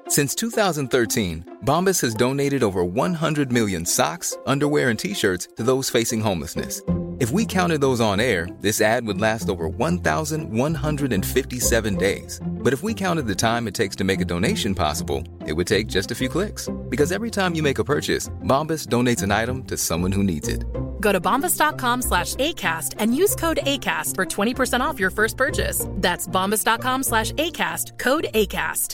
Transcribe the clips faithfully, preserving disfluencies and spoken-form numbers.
Since two thousand thirteen, Bombas has donated over one hundred million socks, underwear, and T-shirts to those facing homelessness. If we counted those on air, this ad would last over one thousand one hundred fifty-seven days. But if we counted the time it takes to make a donation possible, it would take just a few clicks. Because every time you make a purchase, Bombas donates an item to someone who needs it. Go to bombas.com slash ACAST and use code ACAST for twenty percent off your first purchase. That's bombas.com slash ACAST, code ACAST.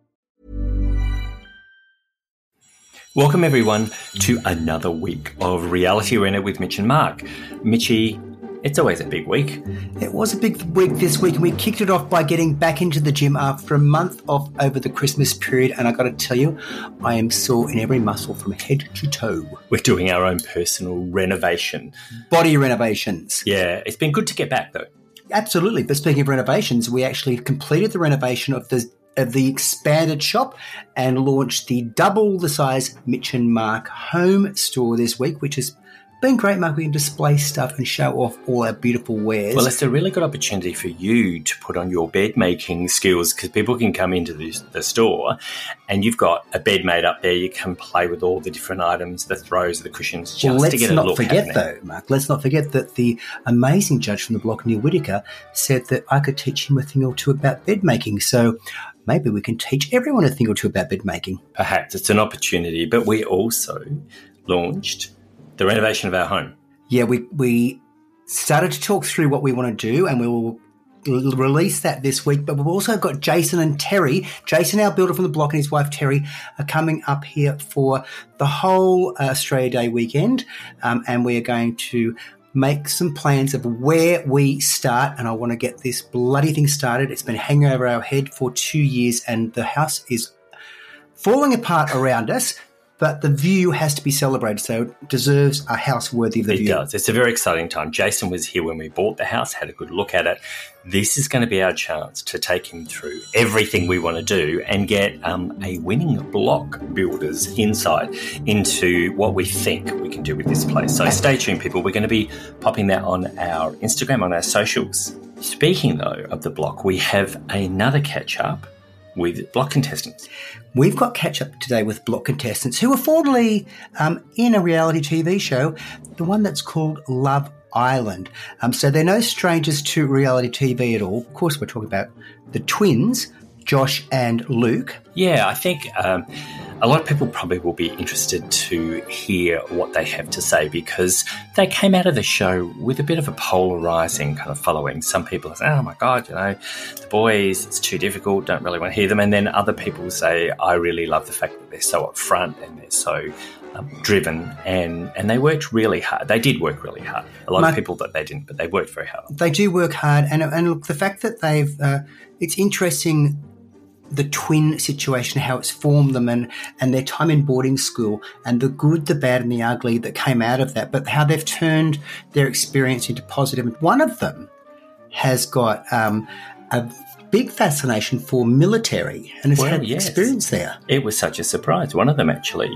Welcome, everyone, to another week of Reality Arena with Mitch and Mark. Mitchie, it's always a big week. It was a big week this week, and we kicked it off by getting back into the gym after a month off over the Christmas period, and I got to tell you, I am sore in every muscle from head to toe. We're doing our own personal renovation. Body renovations. Yeah, it's been good to get back, though. Absolutely. But speaking of renovations, we actually completed the renovation of the of the expanded shop and launched the double the size Mitch and Mark home store this week, which has been great, Mark. We can display stuff and show off all our beautiful wares. Well, it's a really good opportunity for you to put on your bed making skills, because people can come into the, the store and you've got a bed made up there. You can play with all the different items, the throws, the cushions, just well, to get a let's look. not forget, though, Mark, let's not forget that the amazing judge from the block, Neil Whitaker, said that I could teach him a thing or two about bed making. So maybe we can teach everyone a thing or two about bed making. Perhaps it's an opportunity, but we also launched the renovation of our home. Yeah, we we started to talk through what we want to do, and we will l- release that this week. But we've also got Jason and Terry. Jason, our builder from the block, and his wife Terry are coming up here for the whole uh, Australia Day weekend, um, and we are going to make some plans of where we start, and I want to get this bloody thing started. It's been hanging over our head for two years, and the house is falling apart around us. But the view has to be celebrated, so it deserves a house worthy of the it view. It does. It's a very exciting time. Jason was here when we bought the house, had a good look at it. This is going to be our chance to take him through everything we want to do and get um, a winning block builders insight into what we think we can do with this place. So stay tuned, people. We're going to be popping that on our Instagram, on our socials. Speaking, though, of the block, we have another catch-up with block contestants. We've got catch-up today with block contestants who were formerly um, in a reality T V show, the one that's called Love Island. Um, so they're no strangers to reality T V at all. Of course, we're talking about the twins, Josh and Luke. Yeah, I think um, a lot of people probably will be interested to hear what they have to say, because they came out of the show with a bit of a polarising kind of following. Some people say, oh my God, you know, the boys, it's too difficult, don't really want to hear them. And then other people say, I really love the fact that they're so upfront and they're so um, driven, and, and they worked really hard. They did work really hard. A lot Mark, of people that they didn't, but they worked very hard. They do work hard. And, and look, the fact that they've, uh, it's interesting, the twin situation, how it's formed them, and, and their time in boarding school, and the good, the bad, and the ugly that came out of that, but how they've turned their experience into positive. One of them has got um, a big fascination for military and has well, had yes. experience there. It was such a surprise. One of them actually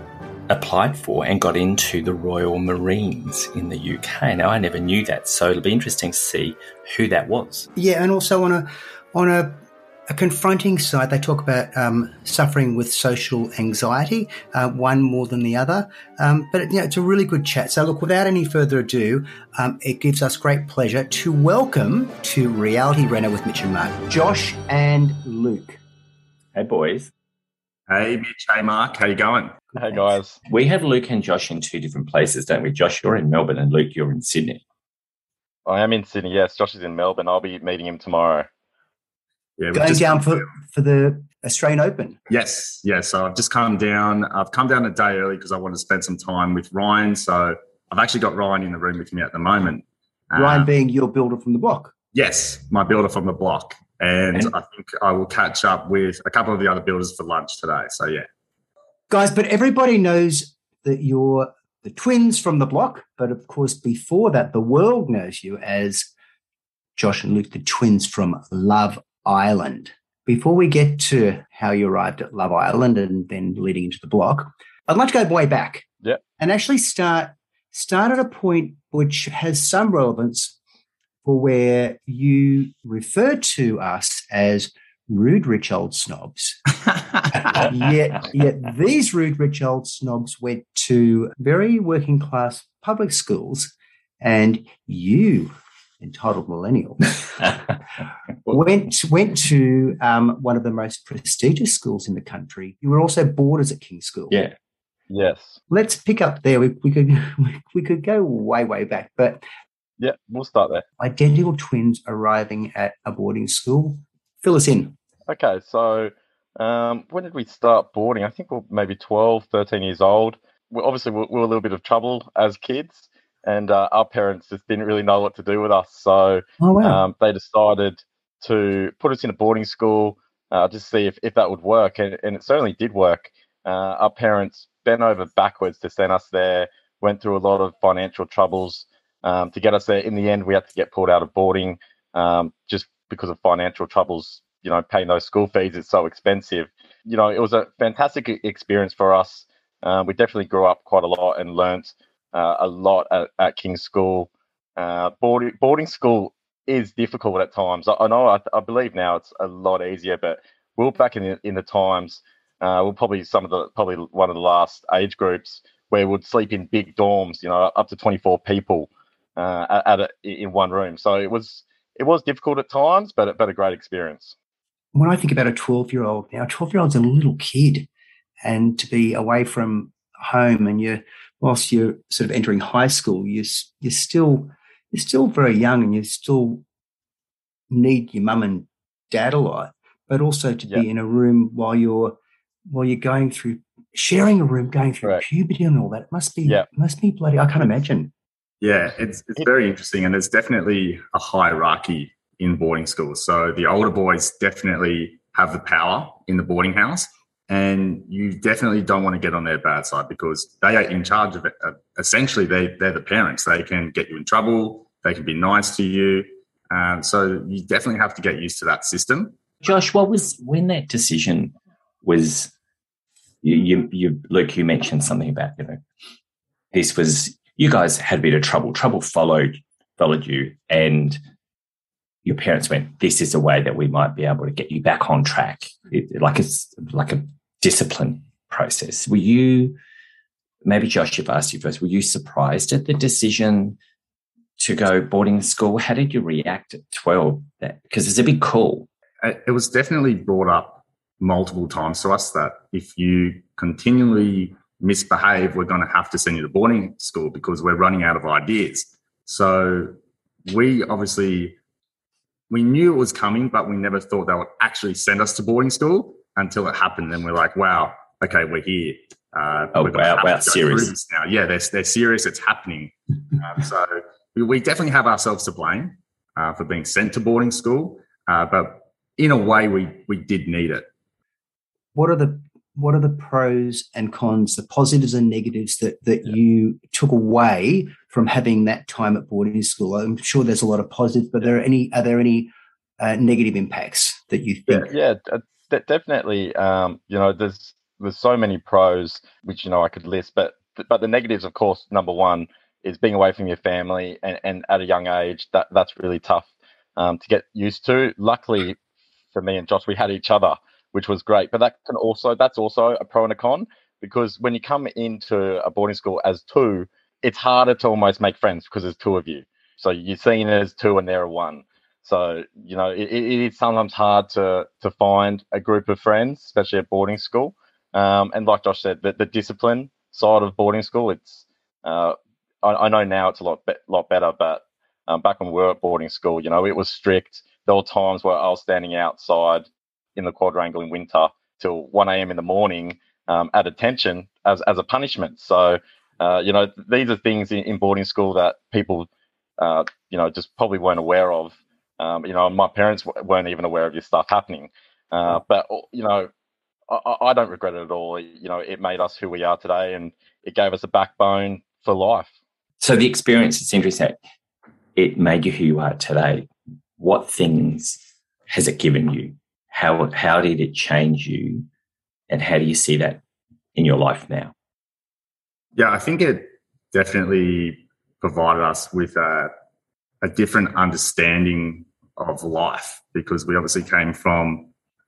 applied for and got into the Royal Marines in the U K. Now, I never knew that, so it'll be interesting to see who that was. Yeah, and also on a on a A confronting side, they talk about um, suffering with social anxiety, uh, one more than the other. Um, but, you know, it's a really good chat. So, look, without any further ado, um, it gives us great pleasure to welcome to Reality Reno with Mitch and Mark, Josh and Luke. Hey, boys. Hey, Mitch. Hey, Mark. How you going? Hey, guys. We have Luke and Josh in two different places, don't we? Josh, you're in Melbourne, and Luke, you're in Sydney. I am in Sydney, yes. Josh is in Melbourne. I'll be meeting him tomorrow. Yeah, Going just, down for, for the Australian Open. Yes, yes. So I've just come down. I've come down a day early because I want to spend some time with Ryan. So I've actually got Ryan in the room with me at the moment. Ryan um, being your builder from the block. Yes, my builder from the block. And, And- I think I will catch up with a couple of the other builders for lunch today. So, yeah. Guys, but everybody knows that you're the twins from the block. But, of course, before that, the world knows you as Josh and Luke, the twins from Love Island. Before we get to how you arrived at Love Island and then leading into the block, I'd like to go way back yeah. and actually start start at a point which has some relevance for where you refer to us as rude, rich old snobs. yet, yet these rude, rich old snobs went to very working class public schools, and you, entitled millennial, went went to um, one of the most prestigious schools in the country. You were also boarders at King's School. Yeah. Yes. Let's pick up there. We, we could we could go way way back, but yeah, we'll start there. Identical twins arriving at a boarding school. Fill us in. Okay, so um, when did we start boarding? I think we we're maybe twelve, thirteen years old. We obviously, we were a little bit of trouble as kids, and uh, our parents just didn't really know what to do with us. So oh, wow. um, they decided to put us in a boarding school uh, to see if, if that would work, and, and it certainly did work. Uh, our parents bent over backwards to send us there, went through a lot of financial troubles um, to get us there. In the end, we had to get pulled out of boarding um, just because of financial troubles. You know, paying those school fees is so expensive. You know, it was a fantastic experience for us. Uh, we definitely grew up quite a lot and learnt uh, a lot at, at King's School. Uh, boarding, boarding school is difficult at times. I, I know, I, I believe now it's a lot easier, but we were back in the, in the times, uh, we're probably some of the, probably one of the last age groups where we'd sleep in big dorms, you know, up to twenty-four people uh, at, at a, in one room. So it was, it was difficult at times, but, but a great experience. When I think about a twelve-year-old now, a twelve-year-old's a little kid, and to be away from home and you're, whilst you're sort of entering high school, you're, you're still you're still very young and you still need your mum and dad a lot, but also to yep. be in a room while you're while you're going through, sharing a room, going through right. puberty and all that. It must be, yep. must be bloody, I can't imagine. Yeah, it's it's very interesting, and there's definitely a hierarchy in boarding schools. So the older boys definitely have the power in the boarding house, and you definitely don't want to get on their bad side because they are in charge of it. Uh, essentially, they, they're the parents. They can get you in trouble. They can be nice to you. Um, so you definitely have to get used to that system. Josh, what was, when that decision was, you, you, you Luke, you mentioned something about, you know, this was, you guys had a bit of trouble. Trouble followed, followed you, and your parents went, this is a way that we might be able to get you back on track. It, like it's like a discipline process. Were you, maybe Josh, if I asked you first, were you surprised at the decision to go boarding school? How did you react at twelve? That, because it's a big call. It was definitely brought up multiple times to us that if you continually misbehave, we're going to have to send you to boarding school because we're running out of ideas. So we obviously... we knew it was coming, but we never thought they would actually send us to boarding school until it happened. Then we're like, wow, okay, we're here. Uh, oh, we're wow, wow, serious. Now. Yeah, they're, they're serious. It's happening. um, so we, we definitely have ourselves to blame uh, for being sent to boarding school. Uh, but in a way, we we did need it. What are the what are the pros and cons, the positives and negatives that, that yeah. you took away from having that time at boarding school? I'm sure there's a lot of positives, but there are any are there any uh, negative impacts that you think? Yeah, yeah d- definitely. Um, you know, there's there's so many pros which you know I could list, but but the negatives, of course, number one is being away from your family, and, and at a young age, that that's really tough um, to get used to. Luckily for me and Josh, we had each other, which was great. But that can also that's also a pro and a con, because when you come into a boarding school as two, it's harder to almost make friends because there's two of you. So you're seen as two and they're a one. So, you know, it, it is sometimes hard to to find a group of friends, especially at boarding school. Um, and like Josh said, the, the discipline side of boarding school, it's uh, I, I know now it's a lot be- lot better, but um, back when we were at boarding school, you know, it was strict. There were times where I was standing outside in the quadrangle in winter till one a.m. in the morning um, at attention as as a punishment. So, uh, you know, these are things in, in boarding school that people, uh, you know, just probably weren't aware of. Um, you know, my parents w- weren't even aware of this stuff happening. Uh, but, you know, I, I don't regret it at all. You know, it made us who we are today, and it gave us a backbone for life. So the experience, it's interesting, it made you who you are today. What things has it given you? How how did it change you, and how do you see that in your life now? Yeah, I think it definitely provided us with a, a different understanding of life, because we obviously came from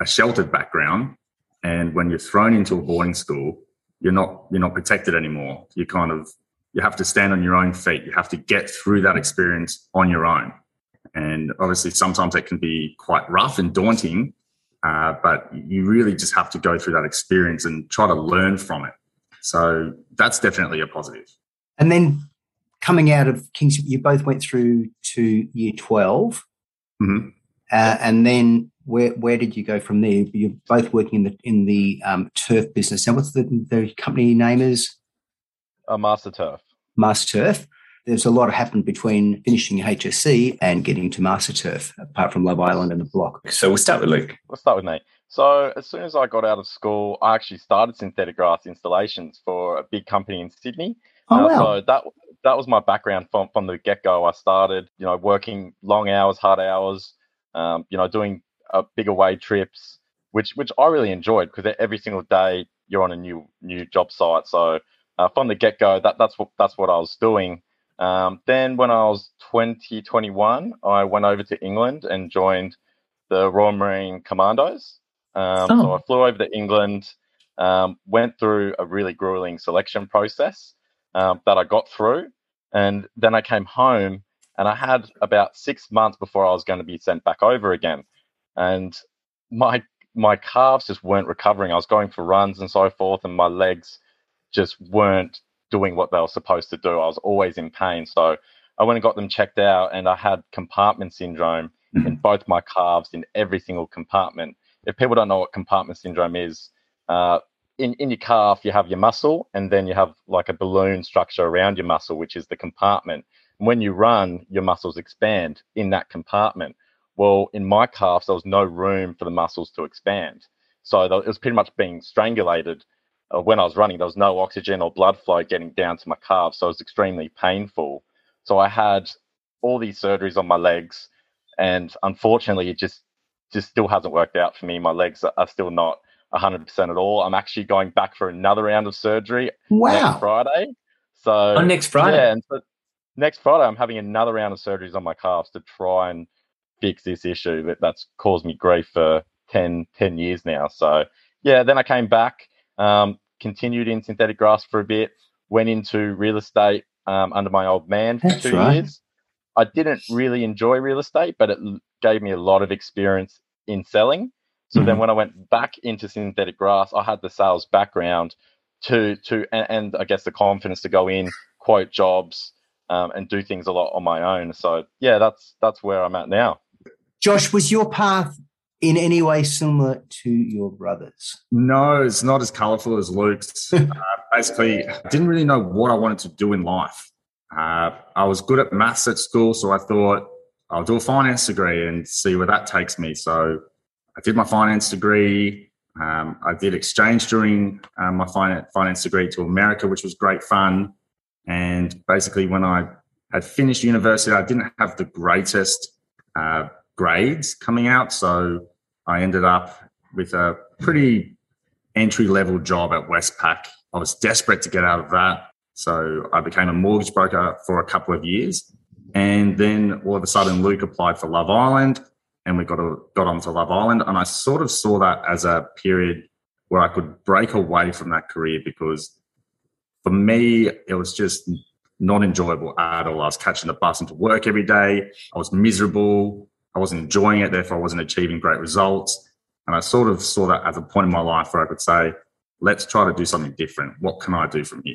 a sheltered background, and when you're thrown into a boarding school, you're not you're not protected anymore. You kind of you have to stand on your own feet. You have to get through that experience on your own, and obviously sometimes it can be quite rough and daunting. Uh, but you really just have to go through that experience and try to learn from it. So that's definitely a positive. And then coming out of Kings, you both went through to year twelve. Mm-hmm. Uh, and then where where did you go from there? You're both working in the in the um, turf business. Now, what's the, the company name is? Uh, Master Turf. Master Turf. There's a lot that happened between finishing H S C and getting to Master Turf, apart from Love Island and the block. So we'll start with Luke. We'll start with me. So as soon as I got out of school, I actually started synthetic grass installations for a big company in Sydney. Oh, uh, wow. So that that was my background from, from the get-go. I started, you know, working long hours, hard hours, um, you know, doing uh, big away trips, which which I really enjoyed because every single day you're on a new new job site. So uh, from the get-go, that that's what that's what I was doing. Um, then when I was twenty, twenty-one, I went over to England and joined the Royal Marine Commandos. Um, Oh. So I flew over to England, um, went through a really grueling selection process um, that I got through. And then I came home and I had about six months before I was going to be sent back over again. And my my calves just weren't recovering. I was going for runs and so forth, and my legs just weren't doing what they were supposed to do. I was always in pain. So I went and got them checked out, and I had compartment syndrome mm-hmm. in both my calves, in every single compartment. If people don't know what compartment syndrome is, uh, in, in your calf, you have your muscle, and then you have like a balloon structure around your muscle, which is the compartment. And when you run, your muscles expand in that compartment. Well, in my calves, there was no room for the muscles to expand. So it was pretty much being strangulated. Uh, when I was running, there was no oxygen or blood flow getting down to my calves. So it was extremely painful. So I had all these surgeries on my legs, and unfortunately, it just, just still hasn't worked out for me. My legs are, are still not one hundred percent at all. I'm actually going back for another round of surgery Wow. next Friday. So On next Friday? Yeah, and so next Friday, I'm having another round of surgeries on my calves to try and fix this issue that, that's caused me grief for ten, ten years now. So, yeah, then I came back, um, continued in synthetic grass for a bit, went into real estate um, under my old man for That's two right. years. I didn't really enjoy real estate, but it l- gave me a lot of experience in selling. So Mhm. then when I went back into synthetic grass, I had the sales background to, to and, and I guess the confidence to go in, quote jobs, um, and do things a lot on my own. So, yeah, that's that's where I'm at now. Josh, was your path in any way similar to your brother's? No, it's not as colourful as Luke's. uh, basically, I didn't really know what I wanted to do in life. Uh, I was good at maths at school, so I thought I'll do a finance degree and see where that takes me. So I did my finance degree. Um, I did exchange during um, my finance, finance degree to America, which was great fun. And basically, when I had finished university, I didn't have the greatest uh, grades coming out. So I ended up with a pretty entry-level job at Westpac. I was desperate to get out of that. So I became a mortgage broker for a couple of years. And then all of a sudden, Luke applied for Love Island, and we got a, got onto Love Island. And I sort of saw that as a period where I could break away from that career, because for me, it was just not enjoyable at all. I was catching the bus into work every day. I was miserable. I wasn't enjoying it. Therefore, I wasn't achieving great results. And I sort of saw that as a point in my life where I could say, let's try to do something different. What can I do from here?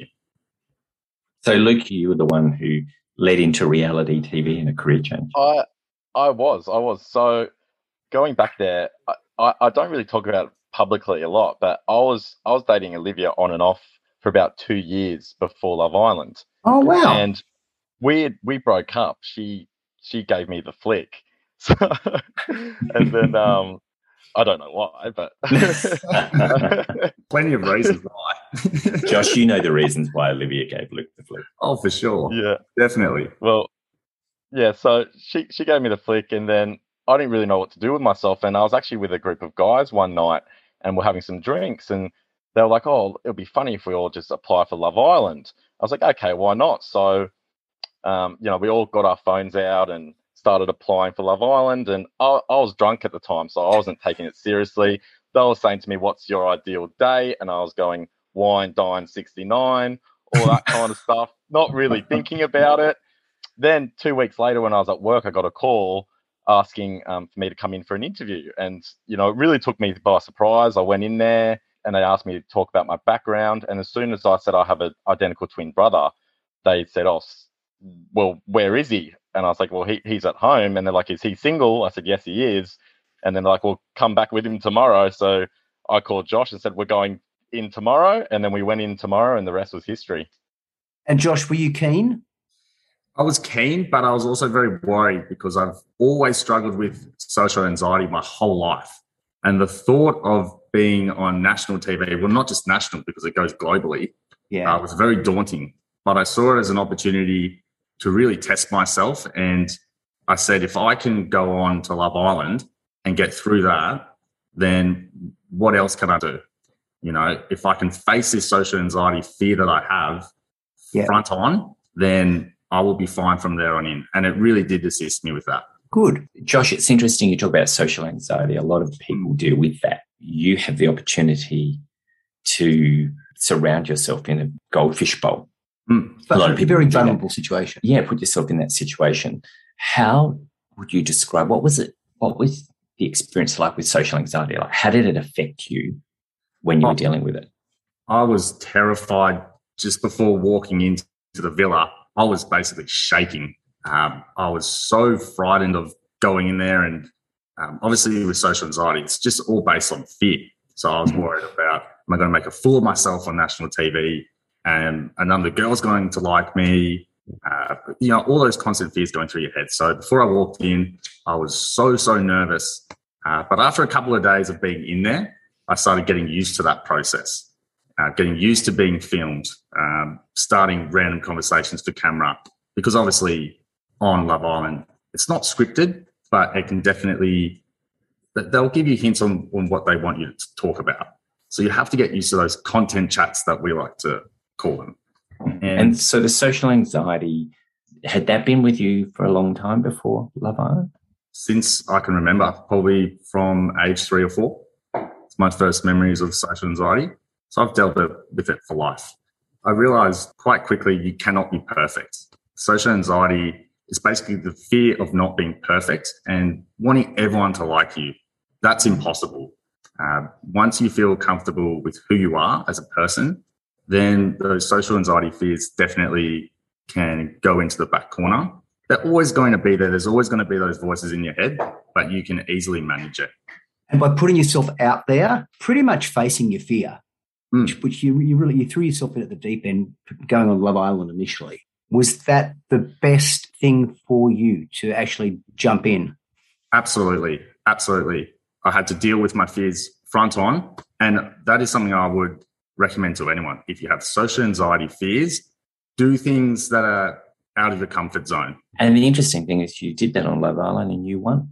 So, Luke, you were the one who led into reality T V and a career change. I I was. I was. So going back there, I, I, I don't really talk about it publicly a lot, but I was I was dating Olivia on and off for about two years before Love Island. Oh, wow. And we we broke up. She she gave me the flick. So, and then um I don't know why, but Plenty of reasons why. Josh, you know the reasons why Olivia gave Luke the flick. Oh, for sure. yeah. Definitely. Well, yeah, so she, she gave me the flick, and then I didn't really know what to do with myself. And I was actually with a group of guys one night, and we're having some drinks, and they were like, oh, it'll be funny if we all just apply for Love Island. I was like, okay, why not? So, um, you know, we all got our phones out and started applying for Love Island, and I, I was drunk at the time, so I wasn't taking it seriously. They were saying to me, "What's your ideal day?" And I was going, "Wine, dine, sixty-nine," all that kind of stuff, not really thinking about it. Then two weeks later, when I was at work, I got a call asking um, for me to come in for an interview. And, you know, it really took me by surprise. I went in there and they asked me to talk about my background. And as soon as I said I have an identical twin brother, they said, "Oh, well, where is he?" And I was like, "Well, he, he's at home." And they're like, "Is he single?" I said, "Yes, he is." And then they're like, "Well, come back with him tomorrow." So I called Josh and said, "We're going in tomorrow." And then we went in tomorrow and the rest was history. And Josh, were you keen? I was keen, but I was also very worried because I've always struggled with social anxiety my whole life. And the thought of being on national T V, well, not just national because it goes globally, yeah, uh, was very daunting. But I saw it as an opportunity to really test myself. And I said, if I can go on to Love Island and get through that, then what else can I do? You know, if I can face this social anxiety fear that I have yeah. front on, then I will be fine from there on in. And it really did assist me with that. Good. Josh, it's interesting you talk about social anxiety. A lot of people deal with that. You have the opportunity to surround yourself in a goldfish bowl. Mm. A lot of people a very do vulnerable that. situation. Yeah, put yourself in that situation. How would you describe, what was it, what was the experience like with social anxiety? Like, how did it affect you when you were dealing with it? I was terrified just before walking into the villa. I was basically shaking. Um, I was so frightened of going in there, and um, obviously with social anxiety, it's just all based on fear. So I was worried about, am I going to make a fool of myself on national T V? And, and none of the girls going to like me? Uh, you know, all those constant fears going through your head. So before I walked in, I was so, so nervous. Uh, but after a couple of days of being in there, I started getting used to that process. Uh, getting used to being filmed, um, starting random conversations for camera, because obviously on Love Island, it's not scripted, but it can definitely, they'll give you hints on, on what they want you to talk about. So you have to get used to those content chats that we like to call them. And, and so the social anxiety, had that been with you for a long time before Love Island? Since I can remember, probably from age three or four. It's my first memories of social anxiety. So I've dealt with it for life. I realised quite quickly you cannot be perfect. Social anxiety is basically the fear of not being perfect and wanting everyone to like you. That's impossible. Uh, once you feel comfortable with who you are as a person, then those social anxiety fears definitely can go into the back corner. They're always going to be there. There's always going to be those voices in your head, but you can easily manage it. And by putting yourself out there, pretty much facing your fear, Mm. Which, which you you really you threw yourself in at the deep end, going on Love Island initially. Was that the best thing for you to actually jump in? Absolutely, absolutely. I had to deal with my fears front on, and that is something I would recommend to anyone. If you have social anxiety fears, do things that are out of your comfort zone. And the interesting thing is, you did that on Love Island and you won.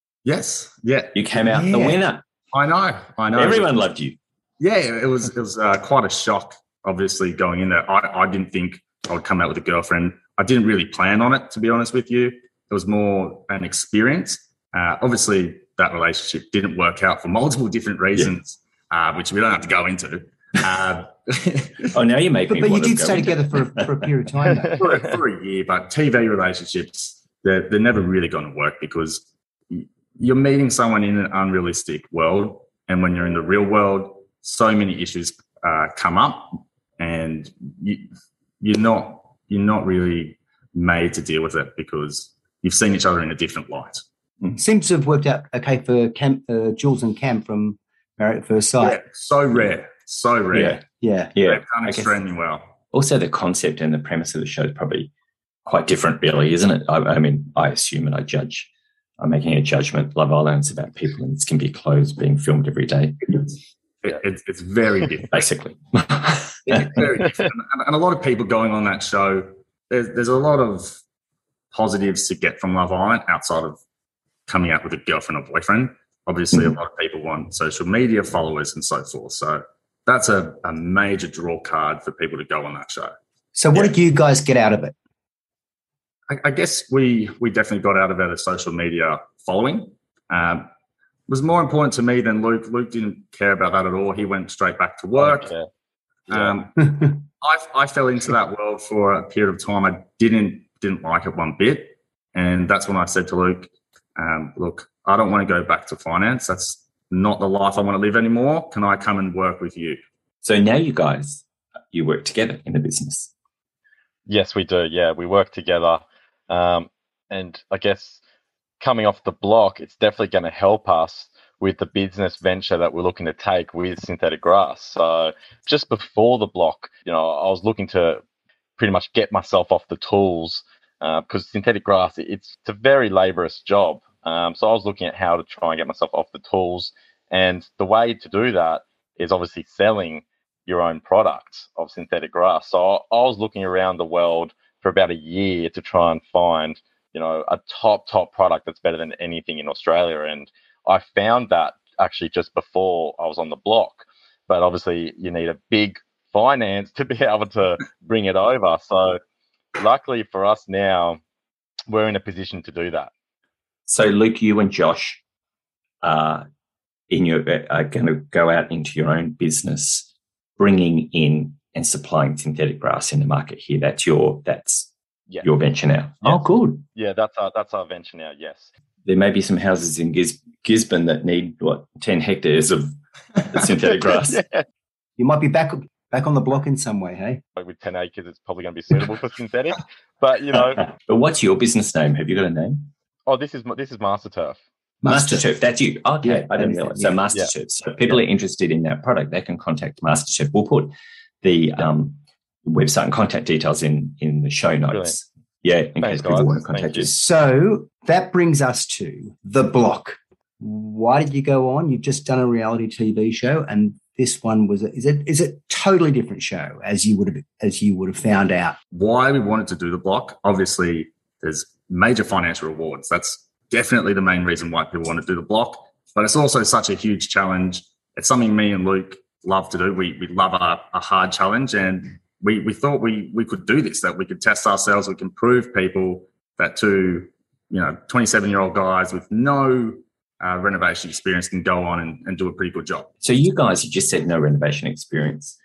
Yes, yeah, you came out yeah. the winner. I know, I know. Everyone loved you. Yeah, it was it was uh, quite a shock, obviously, going in there. I, I didn't think I would come out with a girlfriend. I didn't really plan on it, to be honest with you. It was more an experience. Uh, obviously, that relationship didn't work out for multiple different reasons, yeah. uh, which we don't have to go into. Uh, oh, now you make but, me But want you did to stay go together for, for a period of time. for, for a year, but T V relationships, they're, they're never really going to work because you're meeting someone in an unrealistic world, and when you're in the real world, so many issues uh, come up, and you, you're not you're not really made to deal with it because you've seen each other in a different light. Seems to have worked out okay for Cam, uh, Jules and Cam from Married at First Sight. Yeah, so rare, so rare. Yeah, yeah. They've done extremely well. Also, the concept and the premise of the show is probably quite different, really, isn't it? I, I mean, I assume and I judge. I'm making a judgment. Love Island's about people, and it's going to be clothes being filmed every day. It, it's, it's very different. Basically. It's very different. And, and a lot of people going on that show, there's, there's a lot of positives to get from Love Island outside of coming out with a girlfriend or boyfriend. Obviously, mm-hmm. a lot of people want social media followers and so forth. So that's a, a major draw card for people to go on that show. So what yeah. did you guys get out of it? I, I guess we we definitely got out of it a social media following. Um, it was more important to me than Luke. Luke didn't care about that at all. He went straight back to work. Okay. Yeah. Um, I, I fell into that world for a period of time. I didn't didn't like it one bit, and that's when I said to Luke, um, "Look, I don't want to go back to finance. That's not the life I want to live anymore. Can I come and work with you?" So now you guys, you work together in the business. Yes, we do. Yeah, we work together. Um, and I guess coming off the block, it's definitely going to help us with the business venture that we're looking to take with synthetic grass. So just before the block, you know, I was looking to pretty much get myself off the tools because uh, synthetic grass, it's, it's a very laborious job. Um, so I was looking at how to try and get myself off the tools. And the way to do that is obviously selling your own products of synthetic grass. So I, I was looking around the world for about a year to try and find, you know, a top, top product that's better than anything in Australia. And I found that actually just before I was on the block. But obviously you need a big finance to be able to bring it over. So luckily for us now, we're in a position to do that. So Luke, you and Josh are, in your, are going to go out into your own business, bringing in and supplying synthetic grass in the market here. That's your that's yeah. your venture now. Yes. Oh, good. Yeah, that's our that's our venture now. Yes. There may be some houses in Gis- Gisborne that need what ten hectares of synthetic grass. Yeah. You might be back back on the block in some way, hey? With ten acres, it's probably going to be suitable for synthetic. But you know. But what's your business name? Have you got a name? Oh, this is this is MasterTurf. MasterTurf, that's you. Okay, yeah, I didn't realize. So yeah. MasterTurf. Yeah. So if people yeah. are interested in that product, they can contact MasterTurf. We'll put the um, website and contact details in, in the show notes. Brilliant. Yeah, in Thanks, case people guys. want to contact you. you. So that brings us to The Block. Why did you go on? You've just done a reality T V show, and this one was a, is it is a totally different show as you would have as you would have found out. Why we wanted to do The Block? Obviously, there's major financial rewards. That's definitely the main reason why people want to do The Block. But it's also such a huge challenge. It's something me and Luke love to do. We we love a, a hard challenge, and we we thought we we could do this. That we could test ourselves. We can prove people that two you know twenty-seven year old guys with no Uh, renovation experience can go on and, and do a pretty good job. So you guys, you just said no renovation experience.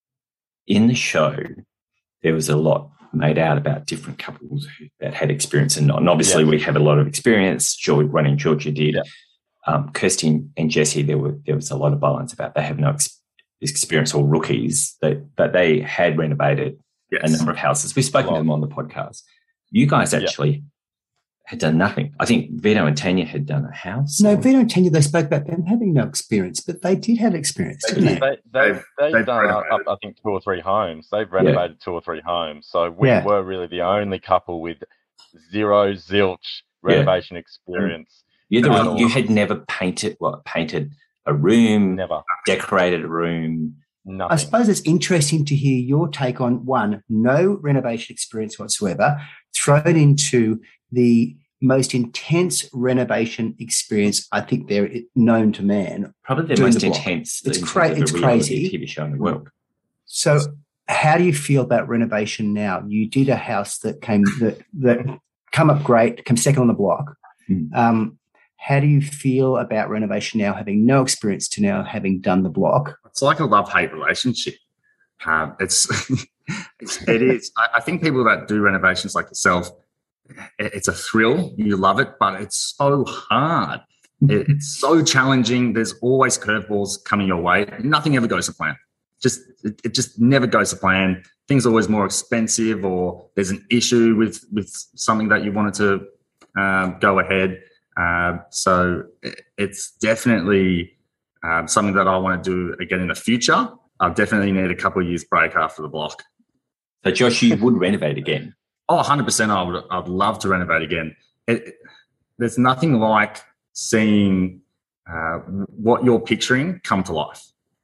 In the show, there was a lot made out about different couples that had experience and not. And obviously yeah. we have a lot of experience. George, running Georgia did. Yeah. Um, Kirsty and Jesse, there were there was a lot of balance about they have no ex- experience or rookies, that, but they had renovated yes. a number of houses. We've spoken to them on the podcast. You guys actually... Yeah. had done nothing. I think Vito and Tanya had done a house. No, or... Vito and Tanya, they spoke about them having no experience, but they did have experience, they, didn't they? they, they, they've, they've, they've done, up, I think, two or three homes. They've renovated yeah. two or three homes. So we yeah. were really the only couple with zero, zilch renovation yeah. experience. You, the, you had never painted, what, painted a room, never decorated a room. Nothing. I suppose it's interesting to hear your take on, one, no renovation experience whatsoever, thrown into the most intense renovation experience I think they're known to man. Probably the most the intense. It's, cra- it's crazy. T V show in the world. So how do you feel about renovation now? You did a house that came that that come up great, came second on the block. Mm. Um, how do you feel about renovation now, having no experience to now having done the block? It's like a love-hate relationship. Um, it's, it's it is. I, I think people that do renovations like yourself, it's a thrill. You love it, but it's so hard. It, it's so challenging. There's always curveballs coming your way. Nothing ever goes to plan. Just it, it just never goes to plan. Things are always more expensive, or there's an issue with with something that you wanted to um, go ahead. Uh, so it, it's definitely um, something that I want to do again in the future. I definitely need a couple of years break after the block. So, Josh, you would renovate again? Oh, one hundred percent. I would. I'd love to renovate again. It, it, there's nothing like seeing uh, what you're picturing come to life.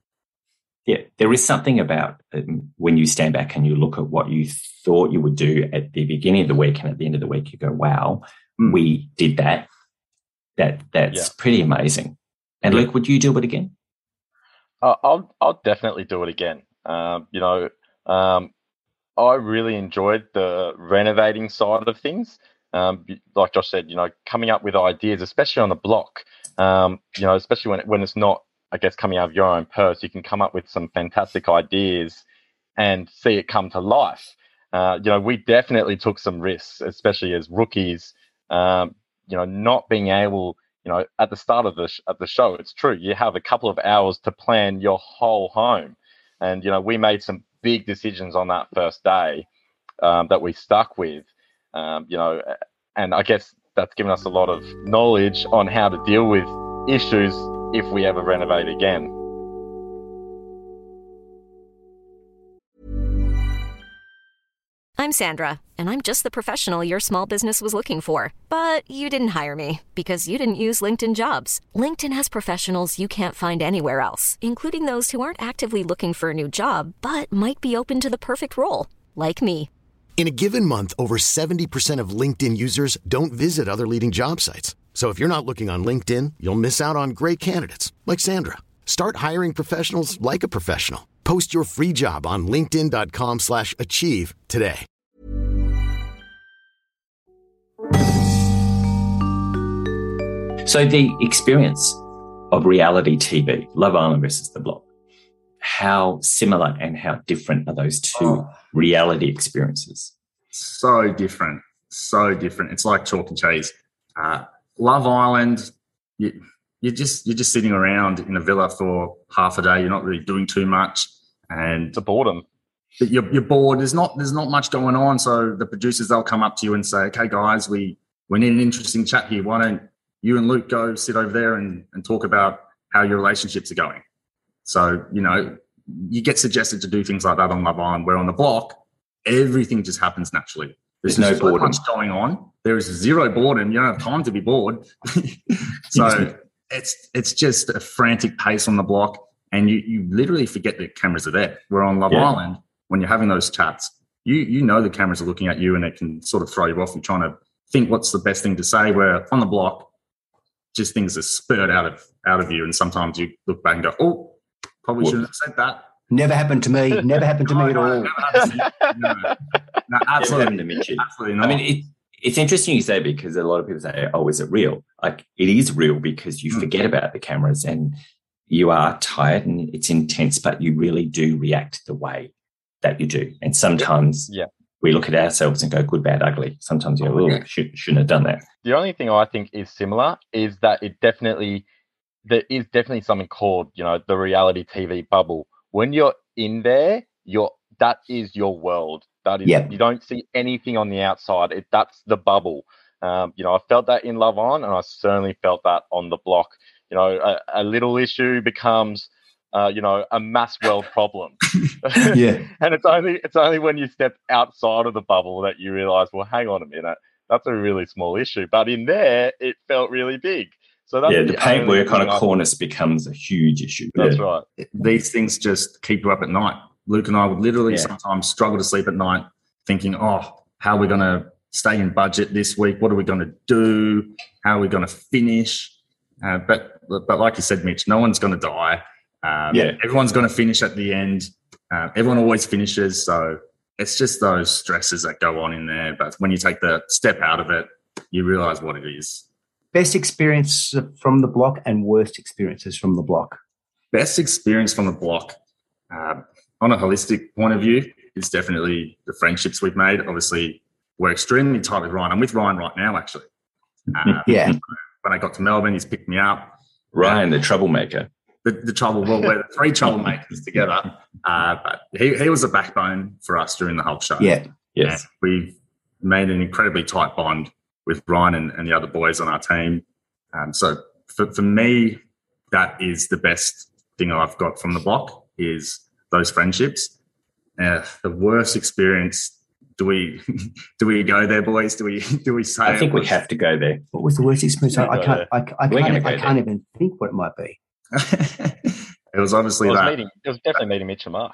Yeah, there is something about um, when you stand back and you look at what you thought you would do at the beginning of the week, and at the end of the week you go, "Wow, mm. we did that." That that's yeah. pretty amazing. And Luke, would you do it again? Uh, I'll I'll definitely do it again. Um, you know. Um, I really enjoyed the renovating side of things. Um, like Josh said, you know, coming up with ideas, especially on the block, um, you know, especially when, when it's not, I guess, coming out of your own purse, you can come up with some fantastic ideas and see it come to life. Uh, you know, we definitely took some risks, especially as rookies, um, you know, not being able, you know, at the start of the, sh- of the show, it's true, you have a couple of hours to plan your whole home. And, you know, we made some big decisions on that first day um, that we stuck with, um, you know, and I guess that's given us a lot of knowledge on how to deal with issues if we ever renovate again. I'm Sandra, and I'm just the professional your small business was looking for. But you didn't hire me because you didn't use LinkedIn Jobs. LinkedIn has professionals you can't find anywhere else, including those who aren't actively looking for a new job, but might be open to the perfect role, like me. In a given month, over seventy percent of LinkedIn users don't visit other leading job sites. So if you're not looking on LinkedIn, you'll miss out on great candidates like Sandra. Start hiring professionals like a professional. Post your free job on linkedin.com slash achieve today. So the experience of reality T V, Love Island versus The Block, how similar and how different are those two oh. reality experiences? So different, so different. It's like chalk and cheese. Uh, Love Island, you, you're just you're just sitting around in a villa for half a day. You're not really doing too much, and it's a boredom. You're, you're bored. There's not there's not much going on. So the producers, they'll come up to you and say, "Okay, guys, we we need an interesting chat here. Why don't you and Luke go sit over there and, and talk about how your relationships are going?" So, you know, you get suggested to do things like that on Love Island, where on The Block, everything just happens naturally. There's, There's no so boredom. much going on. There is zero boredom. You don't have time to be bored. So it's it's just a frantic pace on The Block, and you you literally forget the cameras are there. Where on Love yeah. Island, when you're having those chats, you you know the cameras are looking at you, and it can sort of throw you off. You're trying to think what's the best thing to say, where on The Block, just things are spurred out of out of you, and sometimes you look back and go, "Oh, probably Whoops. shouldn't have said that." Never happened to me. Never happened to no, me at no, all. No, no, no, absolutely, absolutely not. I mean, it, it's interesting you say, because a lot of people say, "Oh, is it real?" Like, it is real because you mm. forget about the cameras and you are tired and it's intense, but you really do react the way that you do. And sometimes, yeah. we look at ourselves and go good, bad, ugly. Sometimes you go, oh, should, shouldn't have done that. The only thing I think is similar is that it definitely, there is definitely something called, you know, the reality T V bubble. When you're in there, you're, that is your world. That is, yep. You don't see anything on the outside. It, that's the bubble. Um, you know, I felt that in Love On, and I certainly felt that on The Block. You know, a, a little issue becomes, Uh, you know, a mass world problem. Yeah. And it's only it's only when you step outside of the bubble that you realise, well, hang on a minute, that's a really small issue. But in there, it felt really big. So that's yeah, the, the paintwork on a cornice becomes a huge issue. That's yeah. right. These things just keep you up at night. Luke and I would literally yeah. sometimes struggle to sleep at night thinking, oh, how are we going to stay in budget this week? What are we going to do? How are we going to finish? Uh, but, but like you said, Mitch, no one's going to die. Um, yeah. Everyone's going to finish at the end. Uh, everyone always finishes. So it's just those stresses that go on in there. But when you take the step out of it, you realise what it is. Best experience from The Block and worst experiences from The Block? Best experience from The Block, uh, on a holistic point of view, is definitely the friendships we've made. Obviously, we're extremely tight with Ryan. I'm with Ryan right now, actually. Uh, yeah. When I got to Melbourne, he's picked me up. Ryan, the troublemaker. The, the trouble, well, we're the three troublemakers together. Uh, but he, he was a backbone for us during the whole show. Yeah. Yes. And we've made an incredibly tight bond with Ryan and, and the other boys on our team. Um, so for, for me, that is the best thing I've got from The Block, is those friendships. Uh, the worst experience, do we do we go there, boys? Do we do we say? I think we have to go there. What was the worst experience? I, I can't. I, I can't. I can't even think what it might be. It was obviously it was that. Meeting, it was definitely meeting Mitch and Mark.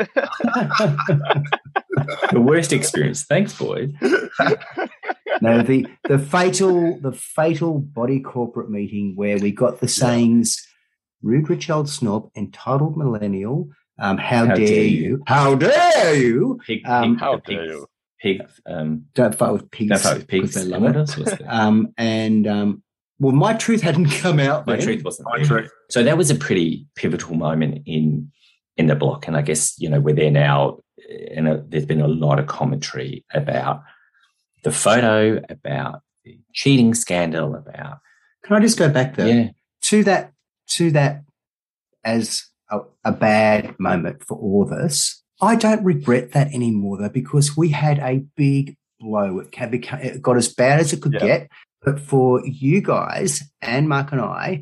The worst experience. Thanks, boys. No, the the fatal the fatal body corporate meeting where we got the sayings: rude rich old snob, entitled millennial, Um, how, how dare, dare you? you? How dare you? Pig, um, pig, how dare you? Pig. Um, don't fight with pigs. Don't fight with pigs. They love it. um, and um, well, my truth hadn't come out. My then. truth wasn't. My truth. So that was a pretty pivotal moment in in the block, and I guess you know we're there now, and a, there's been a lot of commentary about the photo, about the cheating scandal, about. Can I just go back there yeah. to that to that as a, a bad moment for all of us? I don't regret that anymore, though, because we had a big blow. It, can become, it got as bad as it could yeah. get. But for you guys and Mark and I,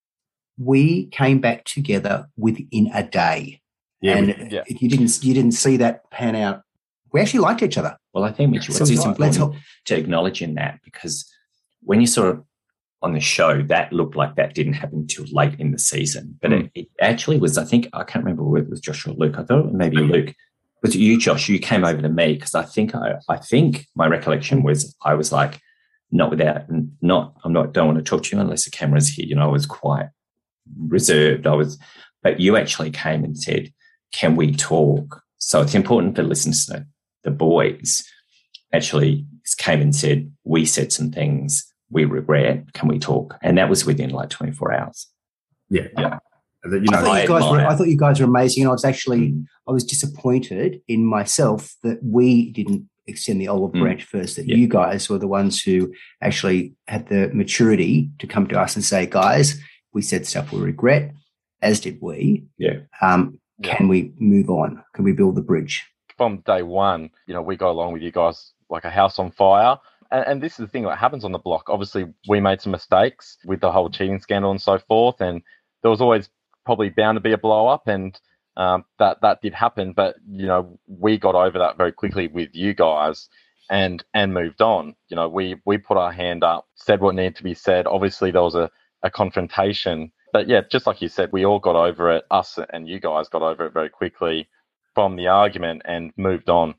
we came back together within a day. Yeah, and we, yeah. you didn't you didn't see that pan out. We actually liked each other. Well, I think Mitch, so it's right. important to acknowledge in that, because when you saw it on the show, that looked like that didn't happen till late in the season. But mm. it, it actually was, I think, I can't remember whether it was Josh or Luke. I thought maybe Luke. Was it you, Josh? You came over to me because I think I, I think my recollection was I was like, not without, not, I'm not, don't want to talk to you unless the camera's here. You know, I was quite reserved. I was, but you actually came and said, can we talk? So it's important for listeners to know the boys actually came and said, we said some things we regret. Can we talk? And that was within like twenty-four hours. Yeah. Yeah. You know, I, thought you guys were, I thought you guys were amazing. And I was actually, mm. I was disappointed in myself that we didn't extend the olive branch mm. first, that yeah. you guys were the ones who actually had the maturity to come to us and say, guys, we said stuff we regret, as did we. Yeah. Um, yeah. Can we move on? Can we build the bridge? From day one, you know, we go along with you guys like a house on fire. And, and this is the thing that happens on the block. Obviously, we made some mistakes with the whole cheating scandal and so forth. And there was always probably bound to be a blow up. And um, that, that did happen. But, you know, we got over that very quickly with you guys and and moved on. You know, we, we put our hand up, said what needed to be said. Obviously, there was a, a confrontation. But, yeah, just like you said, we all got over it. Us and you guys got over it very quickly from the argument and moved on.